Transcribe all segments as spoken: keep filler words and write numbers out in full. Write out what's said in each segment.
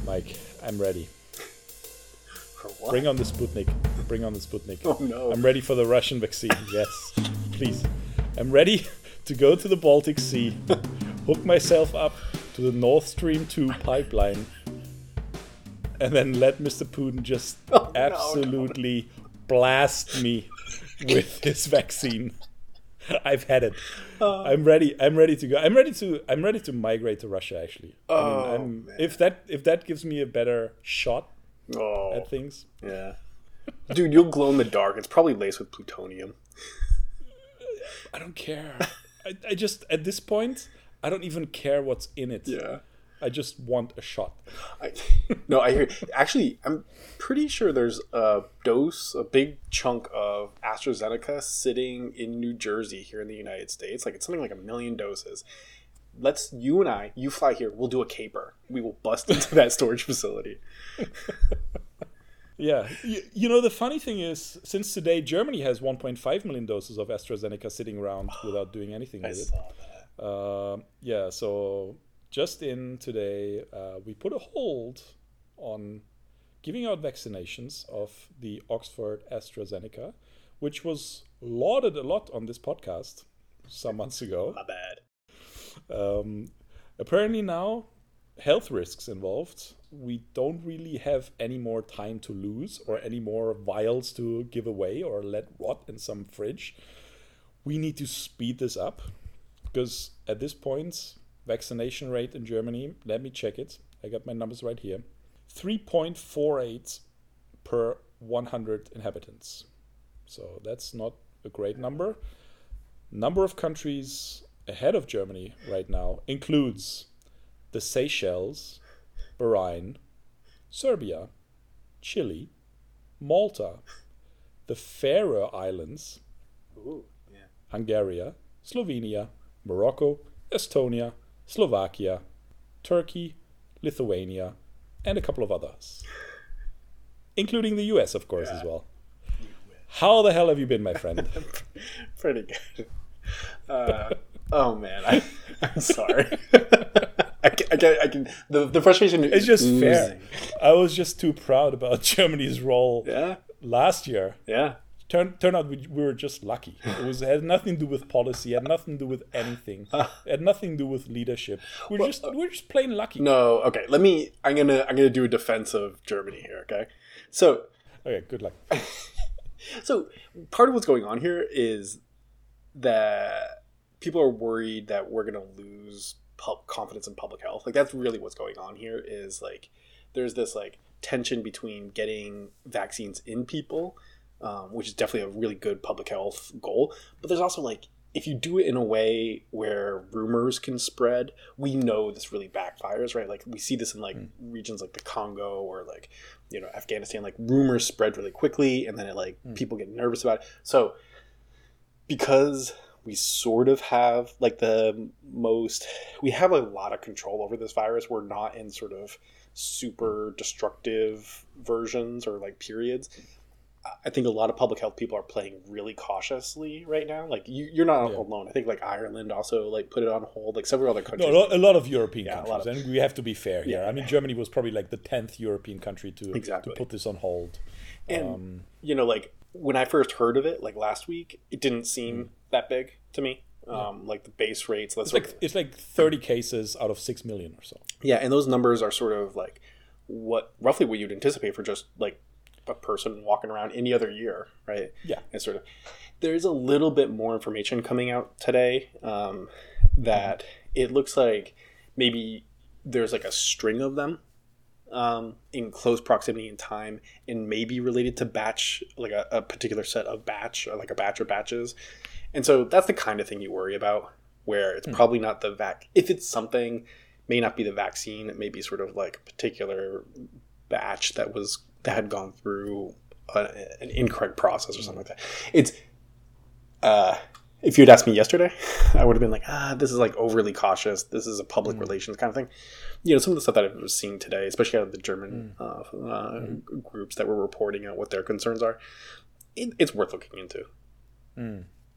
Mike, I'm ready. For what? Bring on the Sputnik. Bring on the Sputnik. Oh no. I'm ready for the Russian vaccine. Yes, please. I'm ready to go to the Baltic Sea, hook myself up to the Nord Stream two pipeline, and then let Mister Putin just Oh, no, absolutely no, no. blast me with his vaccine. I've had it. Uh, I'm ready. I'm ready to go. I'm ready to. I'm ready to migrate to Russia. Actually, oh, I mean, I'm, if that if that gives me a better shot oh, at things, yeah, dude, you'll glow in the dark. It's probably laced with plutonium. I don't care. I, I just at this point, I don't even care what's in it. Yeah. I just want a shot. I, no, I hear. Actually, I'm pretty sure there's a dose, a big chunk of AstraZeneca sitting in New Jersey here in the United States. Like it's something like a million doses. Let's you and I, you fly here. We'll do a caper. We will bust into that storage facility. Yeah, you, you know the funny thing is, since today Germany has one point five million doses of AstraZeneca sitting around without doing anything with I it. saw that. Uh, yeah, so. Just in today, uh, we put a hold on giving out vaccinations of the Oxford AstraZeneca, which was lauded a lot on this podcast some months ago. My bad. Um, apparently now, health risks involved. We don't really have any more time to lose or any more vials to give away or let rot in some fridge. We need to speed this up because at this point, vaccination rate in Germany, let me check it. I got my numbers right here. three point four eight per one hundred inhabitants. So that's not a great number. Number of countries ahead of Germany right now includes the Seychelles, Bahrain, Serbia, Chile, Malta, the Faroe Islands, Ooh, yeah. Hungary, Slovenia, Morocco, Estonia, Slovakia, Turkey, Lithuania, and a couple of others. Including the U S, of course, yeah. as well. How the hell have you been, my friend? Pretty good. Uh, oh, man. I, I'm sorry. I can, I can, I can, the, the frustration is It's just oozing. fair. I was just too proud about Germany's role yeah. last year. Yeah. Turn, turned out we, we were just lucky. It was it had nothing to do with policy. It had nothing to do with anything. It had nothing to do with leadership. We're well, just we're just plain lucky. No, okay. Let me. I'm gonna. I'm gonna do a defense of Germany here. Okay. So. Okay. Good luck. So part of what's going on here is that people are worried that we're gonna lose pub- confidence in public health. Like that's really what's going on here. Is like there's this like tension between getting vaccines in people. Um, which is definitely a really good public health goal. But there's also like, if you do it in a way where rumors can spread, we know this really backfires, right? Like we see this in like mm. regions like the Congo or like, you know, Afghanistan, like rumors spread really quickly and then it like mm. people get nervous about it. So because we sort of have like the most, we have a lot of control over this virus. We're not in sort of super destructive versions or like periods. I think a lot of public health people are playing really cautiously right now. Like you, you're not yeah. alone. I think like Ireland also like put it on hold. Like several other countries. No, a lot of European yeah, countries, of, and we have to be fair here. Yeah, I mean, Germany was probably like the tenth European country to exactly. to put this on hold. And um, you know, like when I first heard of it, like last week, it didn't seem mm. that big to me. Um, yeah. Like the base rates. Let's it's like it's like thirty cases out of six million or so. Yeah, and those numbers are sort of like what roughly what you'd anticipate for just like a person walking around any other year, right? Yeah. And sort of, there's a little bit more information coming out today um, that mm-hmm. it looks like maybe there's like a string of them um, in close proximity in time and maybe related to batch, like a, a particular set of batch or like a batch or batches. And so that's the kind of thing you worry about where it's mm-hmm. probably not the vac. If it's something, may not be the vaccine. It may be sort of like a particular batch that was that had gone through a, an incorrect process or something like that. It's, uh, if you'd asked me yesterday, I would have been like, ah, this is like overly cautious. This is a public mm. relations kind of thing. You know, some of the stuff that I was seeing today, especially out of the German mm. uh, uh, mm. groups that were reporting out what their concerns are, it, it's worth looking into. Mm.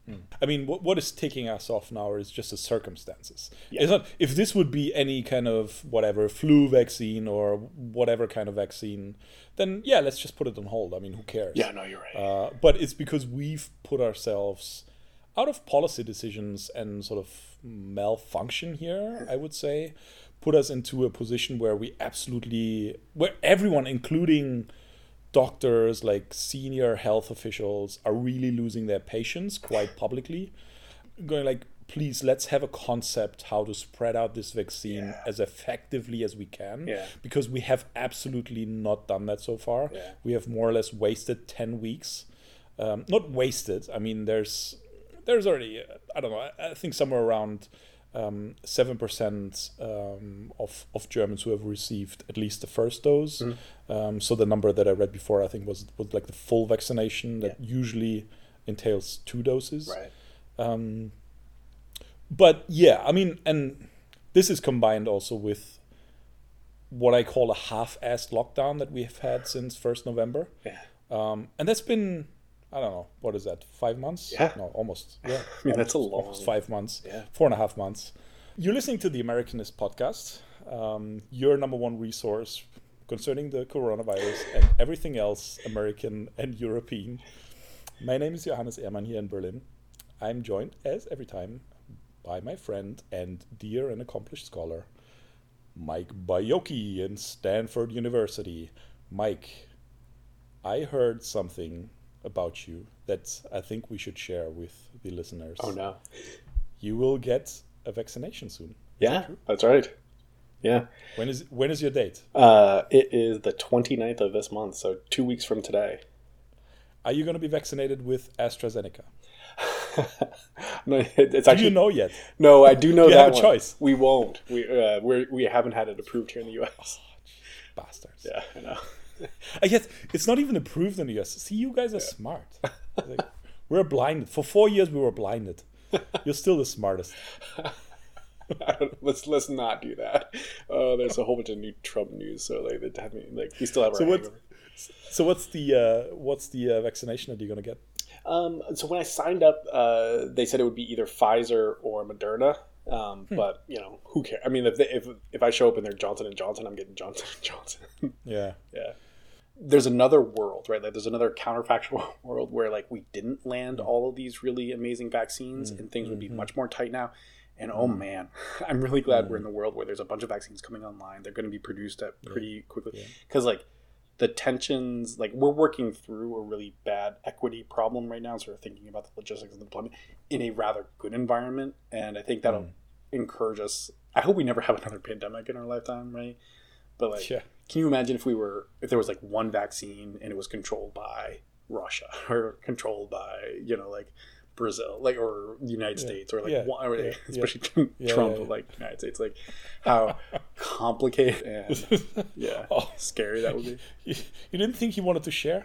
I mean, what, what is ticking us off now is just the circumstances. Yeah. It's not, if this would be any kind of whatever flu vaccine or whatever kind of vaccine, then yeah, let's just put it on hold. I mean, who cares? Yeah, no, you're right. Uh, but it's because we've put ourselves out of policy decisions and sort of malfunction here, I would say, put us into a position where we absolutely, where everyone, including doctors, like senior health officials, are really losing their patience quite publicly, going like, please, let's have a concept how to spread out this vaccine Yeah. as effectively as we can, Yeah. because we have absolutely not done that so far. Yeah. We have more or less wasted ten weeks. Um, not wasted, I mean, there's there's already, I don't know, I, I think somewhere around um, seven percent um, of, of Germans who have received at least the first dose. Mm-hmm. Um, so the number that I read before, I think, was, was like the full vaccination that Yeah. usually entails two doses. Right. Um, but yeah, I mean, and this is combined also with what I call a half-assed lockdown that we have had since first November. Yeah. Um, and that's been, I don't know, what is that, five months? Yeah. No, almost. Yeah. I mean, that's a Almost- long- almost five months. Yeah. Four and a half months. You're listening to the Americanist podcast, um, your number one resource concerning the coronavirus and everything else American and European. My name is Johannes Ehrmann here in Berlin. I'm joined, as every time, by my friend and dear and accomplished scholar, Mike Baiocchi in Stanford University. Mike, I heard something about you that I think we should share with the listeners. Oh, no. You will get a vaccination soon. Is Yeah, that true? that's right. Yeah. When is when is your date? Uh, it is the twenty-ninth of this month, so two weeks from today. Are you going to be vaccinated with AstraZeneca? No, it- it's Do actually you know yet? no. I do know You that have a one. choice. We won't. We uh, we we haven't had it approved here in the U S. Bastards. Yeah, I know. I guess it's not even approved in the U S. See, you guys are smart. Like, we're blinded. For four years, we were blinded. You're still the smartest. I don't, let's let's not do that. Uh, there's a whole bunch of new Trump news, so like they have me, like we still have our So what? hangover. So what's the uh, what's the uh, vaccination that you're gonna get? Um, so when I signed up, uh, they said it would be either Pfizer or Moderna. Um, Hmm. But you know, who cares? I mean, if they, if if I show up and they're Johnson and Johnson, I'm getting Johnson and Johnson. Yeah. Yeah. There's another world, right? Like there's another counterfactual world where like we didn't land all of these really amazing vaccines and things would be much more tight now. And oh man, I'm really glad we're in the world where there's a bunch of vaccines coming online. They're going to be produced at pretty quickly because like the tensions, like we're working through a really bad equity problem right now. Sort of thinking about the logistics and deployment in a rather good environment, and I think that'll encourage us. I hope we never have another pandemic in our lifetime, right? But like, Yeah. can you imagine if we were if there was like one vaccine and it was controlled by Russia or controlled by you know like Brazil, like or the United Yeah. States, or like Yeah. one, or, Yeah. especially Yeah. Trump, Yeah, yeah. like United States, like how complicated and yeah, Oh. scary that would be. You, you didn't think he wanted to share?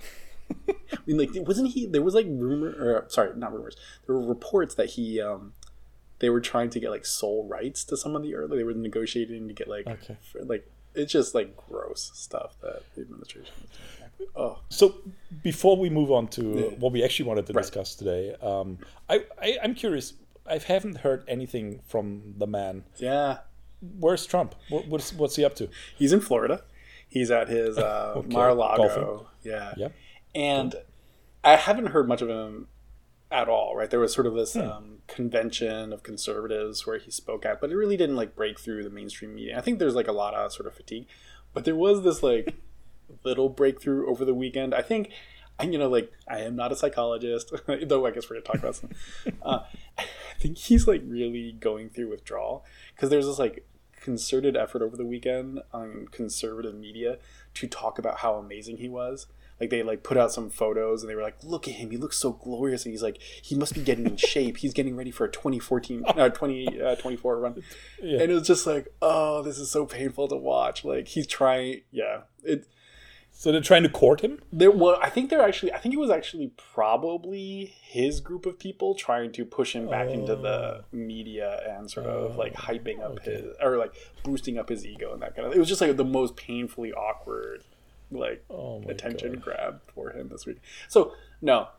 I mean, like, wasn't he? There was like rumor, or sorry, not rumors. There were reports that he, um, they were trying to get like sole rights to some of the early. They were negotiating to get like, Okay. for, like it's just like gross stuff that the administration. is doing. Oh, So before we move on to Yeah. what we actually wanted to Right. discuss today, um, I, I I'm curious. I haven't heard anything from the man. yeah. Where's Trump? What, what's what's he up to? He's in Florida. He's at his uh, Okay. Mar-a-Lago. Golfing. Yeah. Yep. And I haven't heard much of him at all, right? There was sort of this Hmm. um, convention of conservatives where he spoke at, but it really didn't like break through the mainstream media. I think there's like a lot of sort of fatigue, but there was this like little breakthrough over the weekend. I think, and you know, like I am not a psychologist, though I guess we're gonna talk about some. Uh, I think he's like really going through withdrawal because there's this like concerted effort over the weekend on conservative media to talk about how amazing he was. Like they like put out some photos and they were like, look at him, he looks so glorious, and he's like, he must be getting in shape, he's getting ready for a twenty fourteen uh, twenty twenty-four run. Yeah. And it was just like, oh, this is so painful to watch. Like he's trying, yeah, it So they're trying to court him? there well I think they're actually I think it was actually probably his group of people trying to push him back into the media and sort of like hyping up okay. his or like boosting up his ego and that kind of. It was just like the most painfully awkward like Oh my attention God. grab for him this week. So no,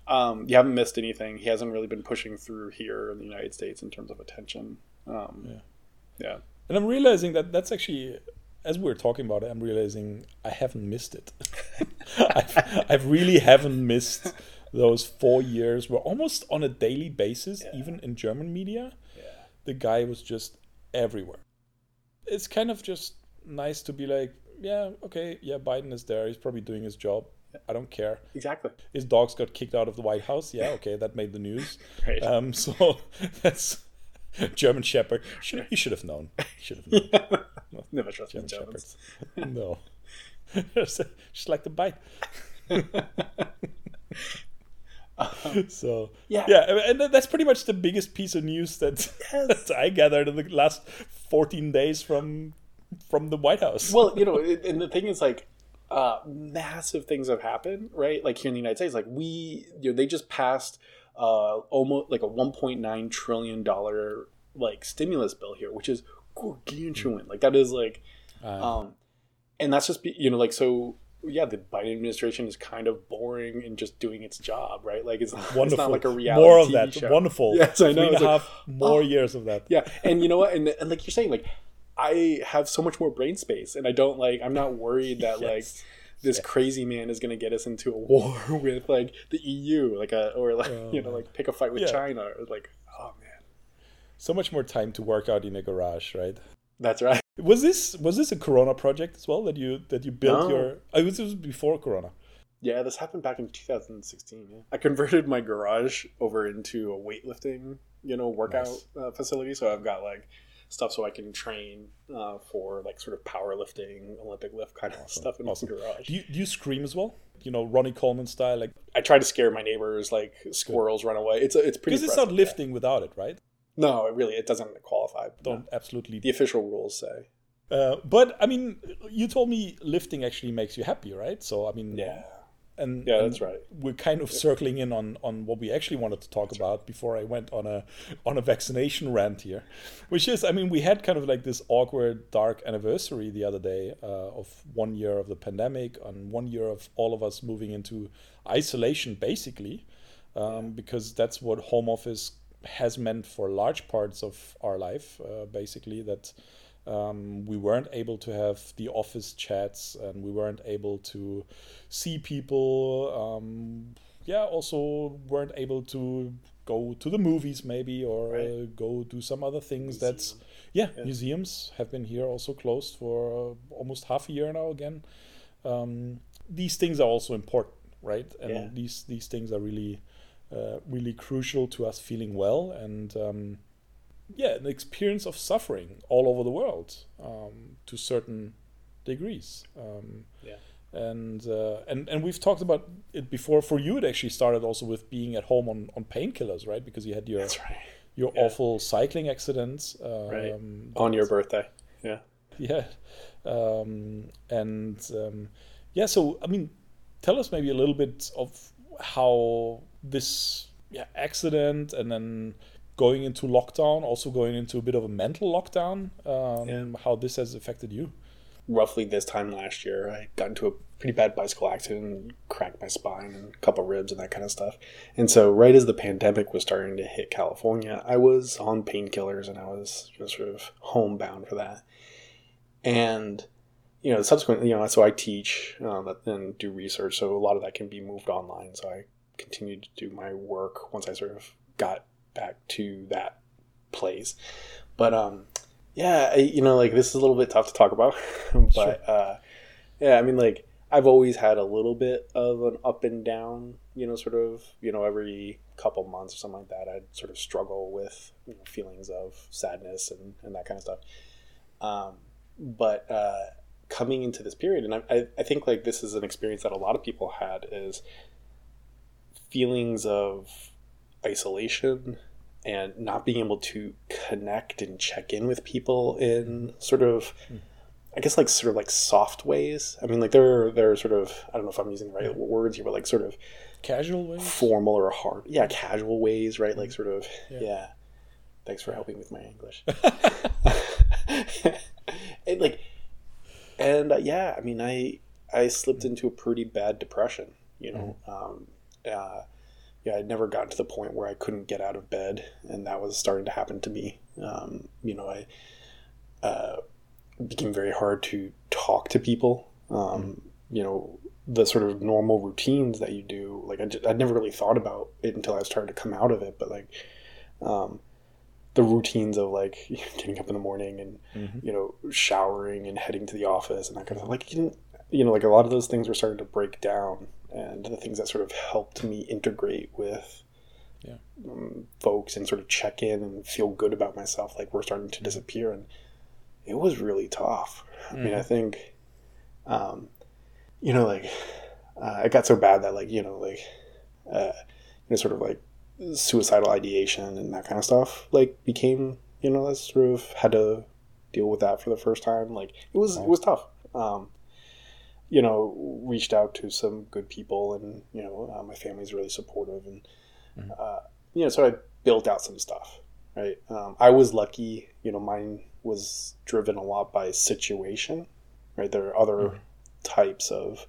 Um, you haven't missed anything. He hasn't really been pushing through here in the United States in terms of attention. Um, Yeah. yeah. And I'm realizing that that's actually, as we're talking about it, I'm realizing I haven't missed it. I've, I've really haven't missed those four years where almost on a daily basis, Yeah. even in German media, Yeah. the guy was just everywhere. It's kind of just nice to be like, yeah, okay, yeah, Biden is there. He's probably doing his job. I don't care. Exactly. His dogs got kicked out of the White House. Yeah, okay, that made the news. Right. Um, so that's German Shepherd. Should he should have known. He should have known. No, Never trust German Jones. Shepherds. No. Just like the bite. Um, So yeah. yeah, and that's pretty much the biggest piece of news that, Yes. that I gathered in the last fourteen days from from the White House. Well, you know, it- and the thing is, like, uh, massive things have happened, right? Like here in the United States, like we, you know, they just passed uh, almost like a one point nine trillion dollar like stimulus bill here, which is gargantuan. Like that is like, Uh, um, and that's just be, you know, like so. Yeah, the Biden administration is kind of boring and just doing its job, right? Like it's, it's wonderful. not like a reality More of T V that. show. Wonderful. Yes, I know. Three and It's a like, half more oh. years of that. Yeah, and you know what? And, and like you're saying, like I have so much more brain space, and I don't like. I'm not worried that like Yes. this Yeah. crazy man is going to get us into a war with like the E U, like a or like Oh, you know man. like pick a fight with Yeah. China, or like oh man, So much more time to work out in a garage, right? that's right. Was this was this a Corona project as well that you that you built No. your? Oh, this was before Corona. Yeah, this happened back in two thousand sixteen. Yeah. I converted my garage over into a weightlifting, you know, workout Nice. uh, facility. So I've got like stuff so I can train uh, for like sort of powerlifting, Olympic lift kind of Awesome. stuff in Awesome. the garage. Do you do you scream as well? You know, Ronnie Coleman style, like I try to scare my neighbors, like squirrels run away. It's it's pretty. because it's not impressive, lifting without it, right? yeah. No, it really, it doesn't qualify. Don't No. absolutely. The official rules say. Uh, but I mean, you told me lifting actually makes you happy, right? So I mean, Yeah. and Yeah, and that's right. We're kind of circling in on, on what we actually wanted to talk about before I went on a on a vaccination rant here, which is, I mean, we had kind of like this awkward dark anniversary the other day uh, of one year of the pandemic and one year of all of us moving into isolation, basically, um, because that's what home office has meant for large parts of our life, uh, basically that. Um, we weren't able to have the office chats and we weren't able to see people. Um, yeah, also weren't able to go to the movies maybe or Right. uh, go do some other things. Museum. That's yeah, Yeah. museums have been here also closed for uh, almost half a year now again. Um, these things are also important, right? And Yeah. these these things are really uh, really crucial to us feeling well and. Um, yeah, an experience of suffering all over the world um, to certain degrees. Um, Yeah. and uh, and and we've talked about it before. For you, it actually started also with being at home on, on painkillers, right? Because you had your That's right. your Yeah. awful cycling accident. Um, Right. On your birthday. Yeah. yeah, um, and um, yeah. So I mean, tell us maybe a little bit of how this yeah accident and then going into lockdown, also going into a bit of a mental lockdown, um, Yeah. how this has affected you. Roughly this time last year, I got into a pretty bad bicycle accident and cracked my spine and a couple ribs and that kind of stuff. And so right as the pandemic was starting to hit California, I was on painkillers and I was just sort of homebound for that. And, you know, subsequently, you know, so I teach um, and do research. So a lot of that can be moved online. So I continued to do my work once I sort of got back to that place. But, um, yeah, I, you know, like this is a little bit tough to talk about, but, Sure. uh, yeah, I mean, like I've always had a little bit of an up and down, you know, sort of, you know, every couple months or something like that, I'd sort of struggle with, you know, feelings of sadness and, and that kind of stuff. Um, but, uh, coming into this period, and I, I, I think like this is an experience that a lot of people had is feelings of isolation and not being able to connect and check in with people in sort of, I guess, like sort of like soft ways. I mean, like there are, there are sort of, I don't know if I'm using the right words here, but like sort of Casual ways? formal or hard, yeah, casual ways, right? Like sort of, Yeah. yeah. Thanks for helping with my English. and like, and uh, yeah, I mean, I I slipped into a pretty bad depression, you know, um, uh, yeah, I'd never gotten to the point where I couldn't get out of bed, and that was starting to happen to me. Um, you know, I uh, became very hard to talk to people. Um, mm. You know, the sort of normal routines that you do, like I just, I'd never really thought about it until I started to come out of it. But like, um, the routines of like getting up in the morning and mm-hmm. you know, showering and heading to the office and that kind of thing. Like, you didn't, you know, like a lot of those things were starting to break down, and the things that sort of helped me integrate with yeah. um, folks and sort of check in and feel good about myself, like were starting to disappear. And it was really tough. Mm-hmm. I mean, I think, um, you know, like uh, it got so bad that like, you know, like, uh, you know, sort of like suicidal ideation and that kind of stuff, like became, you know, I sort of had to deal with that for the first time. Like it was, oh. it was tough. Um, you know, reached out to some good people, and, you know, uh, my family's really supportive, and, mm-hmm. uh, you know, so I built out some stuff, right? Um, I was lucky, you know, mine was driven a lot by situation, right? There are other mm-hmm. types of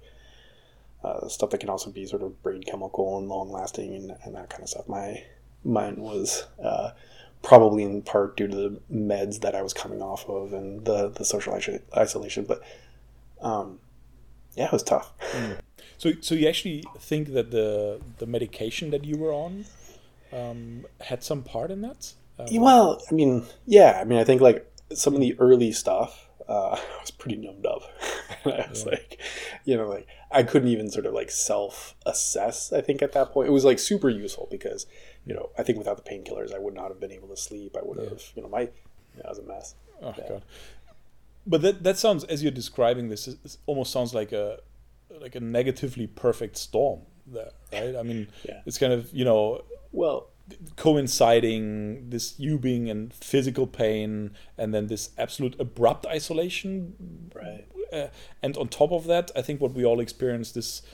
uh, stuff that can also be sort of brain chemical and long lasting and, and that kind of stuff. My, mine was, uh, probably in part due to the meds that I was coming off of and the, the social isolation, but, um, yeah, it was tough. Mm. So, so you actually think that the the medication that you were on um, had some part in that? Um, well, I mean, yeah. I mean, I think like some of the early stuff, uh, I was pretty numbed up. I was yeah. like, you know, like I couldn't even sort of like self-assess. I think at that point, it was like super useful because, you know, I think without the painkillers, I would not have been able to sleep. I would have, yeah. you know, my, yeah, I was a mess. Oh yeah. God. But that that sounds, as you're describing this, it almost sounds like a like a negatively perfect storm there, right? I mean, yeah. it's kind of, you know, well, coinciding this you being in physical pain and then this absolute abrupt isolation, right? Uh, and on top of that, I think what we all experienced is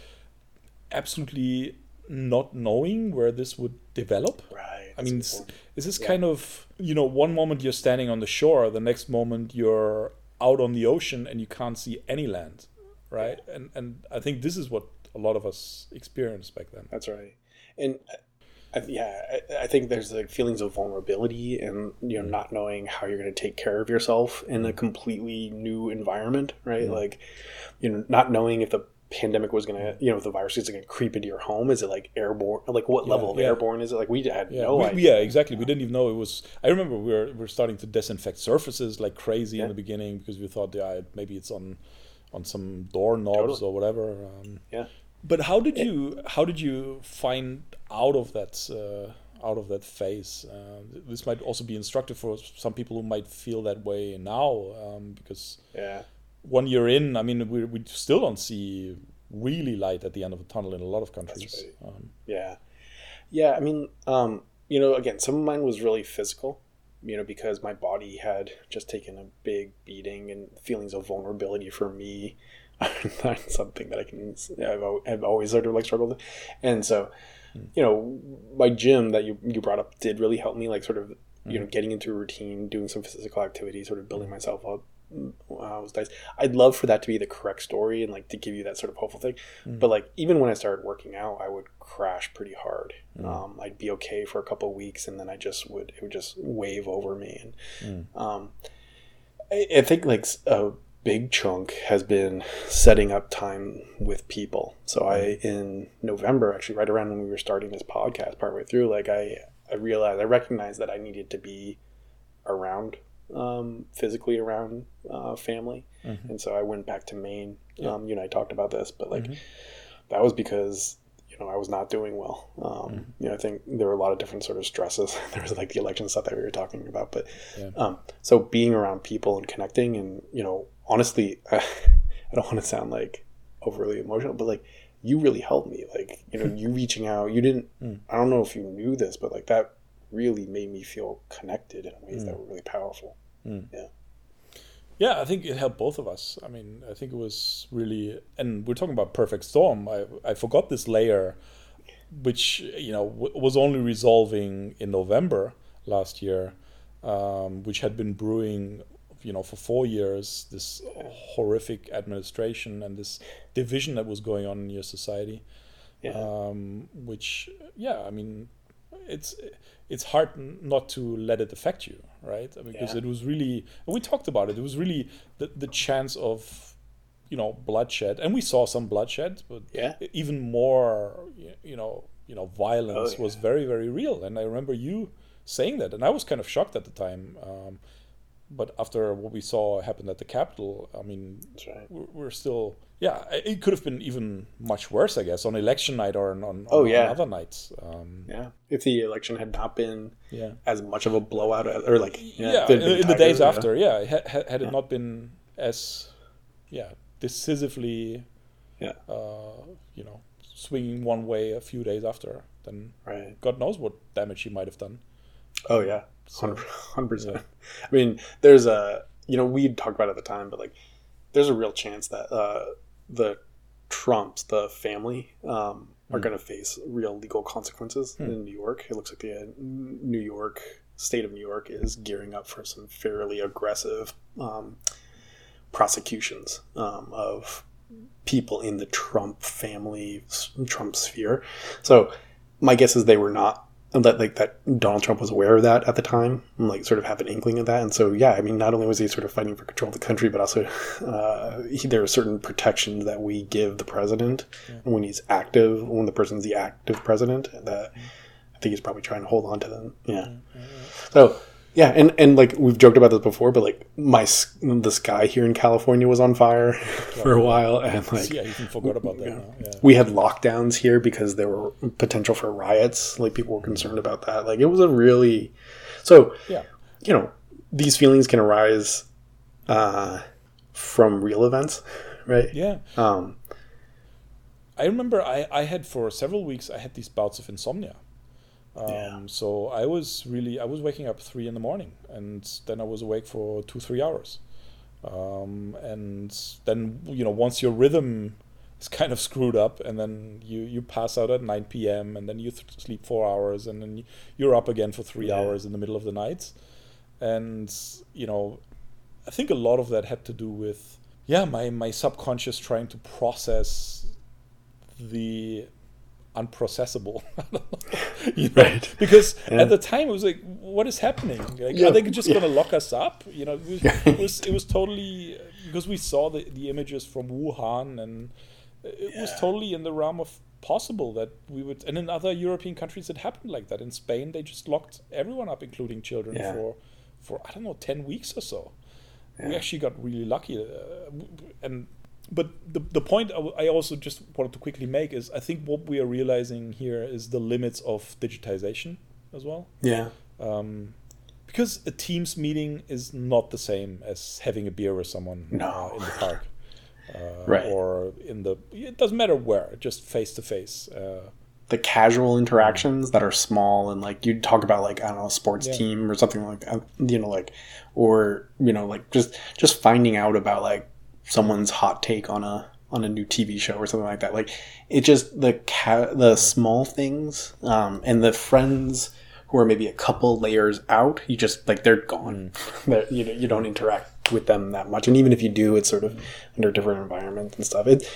absolutely not knowing where this would develop. Right. I mean, is, is this yeah. kind of, you know, one moment you're standing on the shore, the next moment you're out on the ocean and you can't see any land, right? Yeah. And and I think this is what a lot of us experienced back then. That's right. And I, yeah, I, I think there's like feelings of vulnerability and, you know, mm. not knowing how you're going to take care of yourself in a completely new environment, right? Mm. Like, you know, not knowing if the pandemic was going to, you know, if the virus is going to creep into your home. Is it like airborne? Like what yeah, level of yeah. airborne is it? Like we had yeah. no we, idea. Yeah, exactly. We didn't even know it was. I remember we were we were starting to disinfect surfaces like crazy yeah. in the beginning because we thought, yeah, maybe it's on on some doorknobs totally. or whatever. Um, yeah. But how did you how did you find out of that uh, out of that phase? Uh, this might also be instructive for some people who might feel that way now, um, because yeah. one year in, I mean, we we still don't see really light at the end of the tunnel in a lot of countries. That's right. Um, yeah, yeah. I mean, um, you know, again, some of mine was really physical, you know, because my body had just taken a big beating, and feelings of vulnerability for me. That's something that I can, I've, I've always sort of like struggled with. And so, you know, my gym that you, you brought up did really help me, like sort of, you mm. know, getting into a routine, doing some physical activity, sort of building myself up. Wow, it was nice. I'd love for that to be the correct story and like to give you that sort of hopeful thing. Mm. But like, even when I started working out, I would crash pretty hard. Mm. Um, I'd be okay for a couple of weeks and then I just would, it would just wave over me. And, mm. um, I, I think like a big chunk has been setting up time with people. So I, in November, actually right around when we were starting this podcast partway through, like I, I realized, I recognized that I needed to be around, um, physically around, uh, family. Mm-hmm. And so I went back to Maine. Yeah. Um, you and I talked about this, but like, mm-hmm. that was because, you know, I was not doing well. Um, mm-hmm. you know, I think there were a lot of different sort of stresses. There was like the election stuff that we were talking about, but, yeah. um, so being around people and connecting and, you know, honestly, I, I don't want to sound like overly emotional, but like you really helped me. Like, you know, you reaching out, you didn't, mm. I don't know if you knew this, but like that really made me feel connected in ways mm. that were really powerful. Mm. Yeah. Yeah, I think it helped both of us. I mean, I think it was really, and we're talking about perfect storm. I, I forgot this layer, which, you know, w- was only resolving in November last year, um, which had been brewing, you know, for four years, this horrific administration and this division that was going on in your society. Yeah. Um, which, yeah, I mean, it's it's hard n- not to let it affect you, right? I mean, because Yeah. it was really, and we talked about it. It was really the the chance of, you know, bloodshed, and we saw some bloodshed, but Yeah. even more, y- you know, you know, violence Oh, yeah. was very, very real. And I remember you saying that, and I was kind of shocked at the time. Um, but after what we saw happen at the Capitol, I mean, That's right. we're, we're still, yeah, it could have been even much worse, I guess, on election night or on, on, Oh, on yeah. other nights. Um, Yeah. If the election had not been yeah. as much of a blowout, as, or like, Yeah, if it had in, been in the tighter, days yeah. after, yeah, had, had it Yeah. not been as, yeah, decisively, Yeah. uh, you know, swinging one way a few days after, then Right. God knows what damage he might have done. Oh, yeah. So, one hundred percent. I mean, there's a, you know, we talked about it at the time, but like, there's a real chance that uh, the Trumps, the family, um, are Mm. going to face real legal consequences Hmm. in New York. It looks like the uh, New York, state of New York, is gearing up for some fairly aggressive um, prosecutions um, of people in the Trump family, Trump sphere. So my guess is they were not, that like that Donald Trump was aware of that at the time, and like sort of have an inkling of that. And so, yeah, I mean, not only was he sort of fighting for control of the country, but also uh, he, there are certain protections that we give the president Yeah. when he's active, when the person's the active president, that I think he's probably trying to hold on to them. Yeah. So, yeah, and, and like we've joked about this before, but like my s- the sky here in California was on fire for a while, and like yeah, I even forgot about that yeah. now. Yeah. we had lockdowns here because there were potential for riots. Like people were concerned about that. Like it was a really, so Yeah. you know, these feelings can arise uh, from real events, right? Yeah. Um, I remember I, I had for several weeks, I had these bouts of insomnia. Um, Yeah. So I was really, I was waking up three in the morning, and then I was awake for two, three hours. Um, and then, you know, once your rhythm is kind of screwed up, and then you, you pass out at nine p.m., and then you th- sleep four hours, and then you're up again for three Yeah. hours in the middle of the night. And, you know, I think a lot of that had to do with, yeah, my, my subconscious trying to process the unprocessable. you know? Right. Because Yeah. at the time it was like, what is happening? Like, Yeah. are they just Yeah. going to lock us up? You know, it was, it was, it was totally, because we saw the, the images from Wuhan, and it was Yeah. totally in the realm of possible that we would, and in other European countries it happened like that. In Spain they just locked everyone up, including children, Yeah. for for I don't know, ten weeks or so. We Yeah. actually got really lucky, uh, and but the the point I, w- I also just wanted to quickly make is I think what we are realizing here is the limits of digitization as well, yeah. um, because a Teams meeting is not the same as having a beer with someone No. uh, in the park, uh, Right. or in the, it doesn't matter where, just face to face. Uh, The casual interactions that are small, and like you talk about like I don't know, a sports Yeah. team or something like uh, you know like or you know like just just finding out about like someone's hot take on a on a new T V show or something like that. Like it just the ca- the small things um, and the friends who are maybe a couple layers out. You just like they're gone. They're, you know you don't interact with them that much, and even if you do, it's sort of under different environments and stuff. It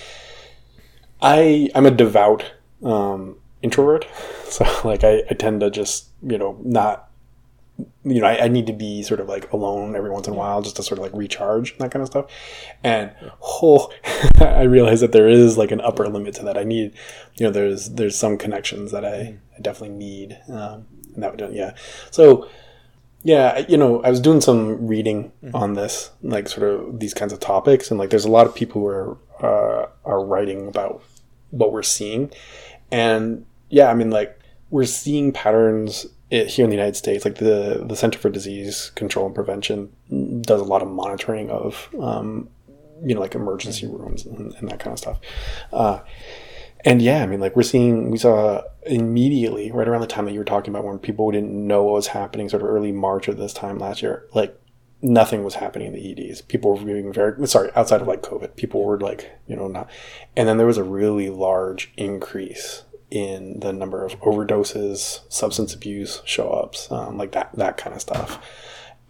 I I'm a devout um, introvert, so like I, I tend to just you know not you know I, I need to be sort of like alone every once in a while just to sort of like recharge and that kind of stuff. And oh, I realize that there is like an upper limit to that. I need you know there's there's some connections that I, I definitely need. Um, and that would yeah. So yeah, I- you know I was doing some reading on this like sort of these kinds of topics, and like there's a lot of people who are uh, are writing about what we're seeing. And yeah, I mean, like we're seeing patterns i- here in the United States. Like the the Center for Disease Control and Prevention does a lot of monitoring of, um, you know, like emergency rooms and, and that kind of stuff. Uh, and yeah, I mean, like we're seeing, we saw immediately right around the time that you were talking about when people didn't know what was happening, sort of early March of this time last year, like nothing was happening in the E Ds. People were being very, sorry, outside of like COVID, people were like, you know, not, and then there was a really large increase in the number of overdoses, substance abuse show ups, um, like that, that kind of stuff.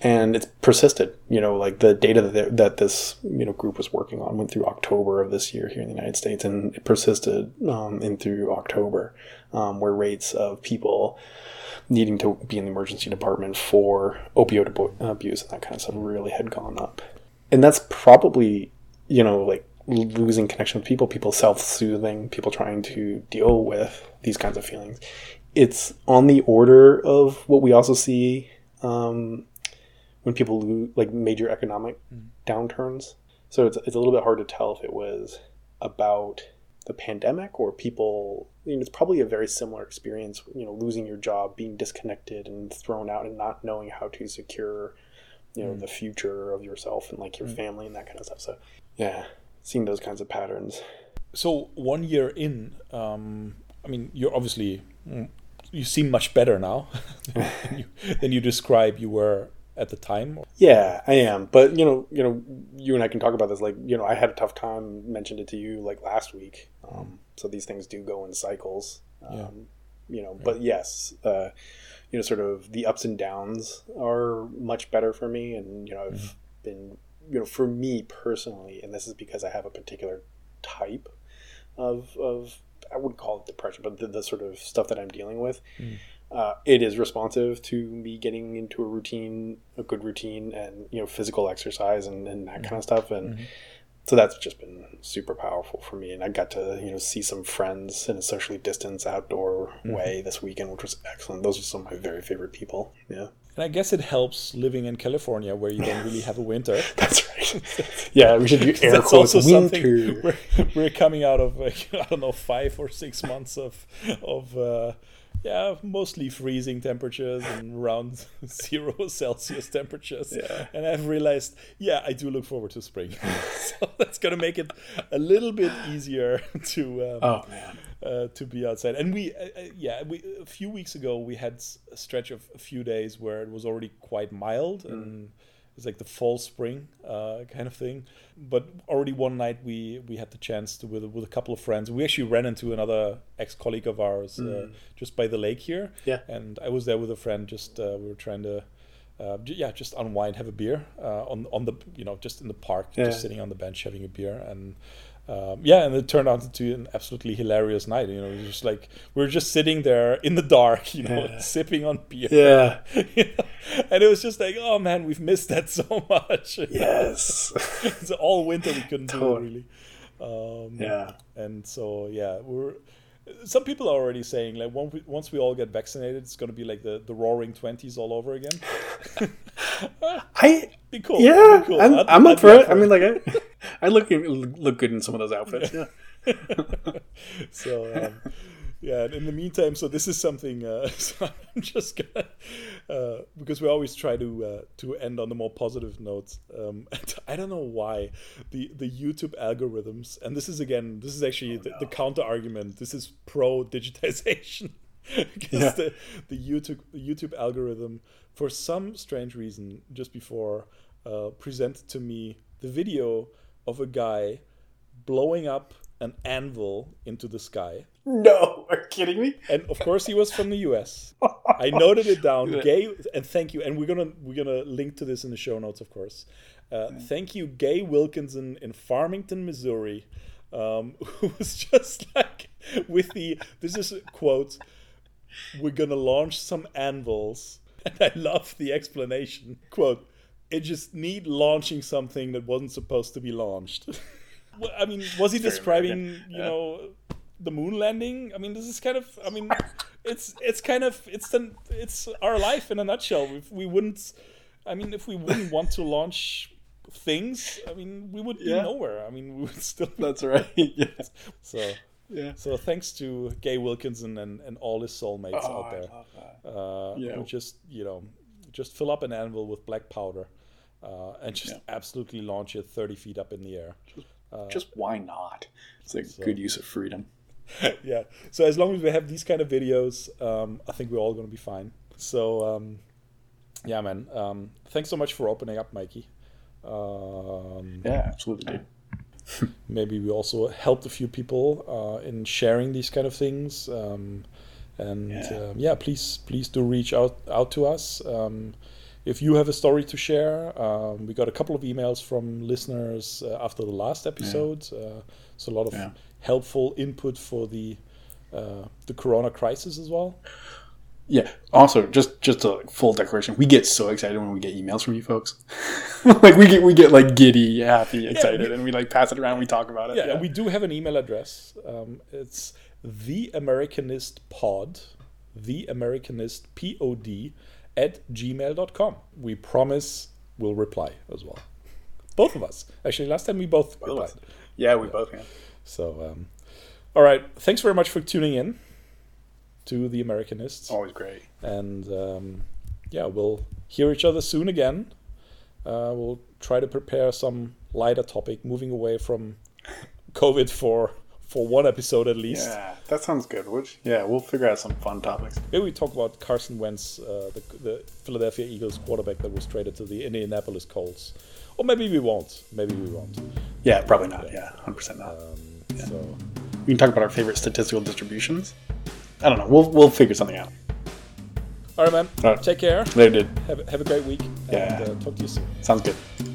and it's persisted. You know, like the data that, that this, you know, group was working on went through October of this year here in the United States, and it persisted um, in through October, um, where rates of people needing to be in the emergency department for opioid abuse and that kind of stuff really had gone up. And that's probably, you know, like losing connection with people, people self-soothing, people trying to deal with these kinds of feelings. It's on the order of what we also see um, when people lose, like major economic mm. downturns. So it's, it's a little bit hard to tell if it was about the pandemic or people, you know, it's probably a very similar experience, you know, losing your job, being disconnected and thrown out and not knowing how to secure, you know, mm. the future of yourself and like your mm. family and that kind of stuff. So yeah, seeing those kinds of patterns. So one year in, um, I mean, you're obviously, you seem much better now than, you, than you describe you were at the time. Yeah, I am. But, you know, you know, you and I can talk about this. Like, you know, I had a tough time, mentioned it to you like last week. Um, so these things do go in cycles. Um, yeah. You know, yeah. But yes, uh, you know, sort of the ups and downs are much better for me. And, you know, I've mm-hmm. been, you know, for me personally, and this is because I have a particular type of, of I wouldn't call it depression, but the, the sort of stuff that I'm dealing with. Mm. Uh, it is responsive to me getting into a routine, a good routine, and, you know, physical exercise and, and that mm-hmm. kind of stuff. And mm-hmm. so that's just been super powerful for me. And I got to, you know, see some friends in a socially distanced outdoor mm-hmm. way this weekend, which was excellent. Those are some of my very favorite people. Yeah. And I guess it helps living in California where you don't really have a winter. That's right. Yeah, we should do air That's quotes also winter. We're, we're coming out of, like, I don't know, five or six months of, of uh, yeah, mostly freezing temperatures and around zero Celsius temperatures. Yeah. And I've realized, yeah, I do look forward to spring. So that's going to make it a little bit easier to um, oh man uh, to be outside. And we, uh, yeah, we a few weeks ago we had a stretch of a few days where it was already quite mild mm. and it was like the fall spring uh, kind of thing. But already one night we, we had the chance to with with a couple of friends. We actually ran into another ex-colleague of ours mm. uh, just by the lake here. Yeah. And I was there with a friend. Just uh, we were trying to, uh, j- yeah, just unwind, have a beer uh, on on the you know just in the park, yeah. just sitting on the bench having a beer and. Um, yeah, and it turned out into an absolutely hilarious night. You know, it was just like we were just sitting there in the dark, you know, yeah. sipping on beer. Yeah, you know? And it was just like, oh man, we've missed that so much. Yes, so all winter we couldn't totally. do it really. Um, yeah, and so yeah, we're. Some people are already saying like once we, once we all get vaccinated, it's going to be like the, the Roaring Twenties all over again. I be cool. Yeah, be cool. I'm, I'd, I'm I'd up for it. I mean, like I, I look look good in some of those outfits. Yeah. so um, yeah, and in the meantime, so this is something. Uh, so I'm just gonna uh, because we always try to uh, to end on the more positive notes. Um, and I don't know why the the YouTube algorithms, and this is again, this is actually oh, the, no. the counter argument. This is pro digitization because yeah. the the YouTube the YouTube algorithm, for some strange reason, just before uh, presented to me the video of a guy blowing up an anvil into the sky. No, are you kidding me? And of course he was from the U S. I noted it down. Gay, and thank you. And we're gonna we're gonna link to this in the show notes, of course. Uh, thank you, Gay Wilkinson in Farmington, Missouri, um, who was just like with the. This is a quote. We're gonna launch some anvils, and I love the explanation. Quote: it just need launching something that wasn't supposed to be launched. I mean, was he describing, you yeah. know, the moon landing? I mean, this is kind of, I mean, it's it's kind of, it's the, it's our life in a nutshell. If we wouldn't, I mean, if we wouldn't want to launch things, I mean, we would yeah. be nowhere. I mean, we would still be. That's right. Yeah. So, yeah. So thanks to Gay Wilkinson and, and all his soulmates oh, out there. I love that. Uh, yeah. Who just, you know, just fill up an anvil with black powder uh, and just yeah. absolutely launch it thirty feet up in the air. Just, uh, just why not? It's a so. good use of freedom. Yeah. So as long as we have these kind of videos, um, I think we're all going to be fine. So, um, yeah, man. Um, thanks so much for opening up, Mikey. Um, yeah, absolutely. Maybe we also helped a few people uh, in sharing these kind of things. Um, and yeah. Um, yeah, please, please do reach out out to us. Um, if you have a story to share, um, we got a couple of emails from listeners uh, after the last episode. Yeah. Uh, so a lot of yeah. helpful input for the uh, the Corona crisis as well. Yeah. Also, just just a full declaration: we get so excited when we get emails from you folks. Like we get we get like giddy, happy, excited, yeah, we, and we like pass it around. We talk about it. Yeah, yeah. And we do have an email address. Um, it's the Americanist Pod, the Americanist Pod at gmail dot com. We promise we'll reply as well. Both of us. Actually, last time we both, both replied. Yeah, we yeah. both have. So, um, all right. Thanks very much for tuning in to the Americanists. Always great. And um, yeah, we'll hear each other soon again. Uh, we'll try to prepare some lighter topic, moving away from COVID for for one episode at least. Yeah, that sounds good. Which yeah, we'll figure out some fun topics. Maybe we talk about Carson Wentz, uh, the, the Philadelphia Eagles quarterback that was traded to the Indianapolis Colts. Or maybe we won't. Maybe we won't. Yeah, probably not. Yeah, one hundred percent not. Um, yeah. So we can talk about our favorite statistical distributions. I don't know. We'll we'll figure something out. All right, man. All right. Take care. Later, dude. Have, have a great week. Yeah. And uh, talk to you soon. Sounds good.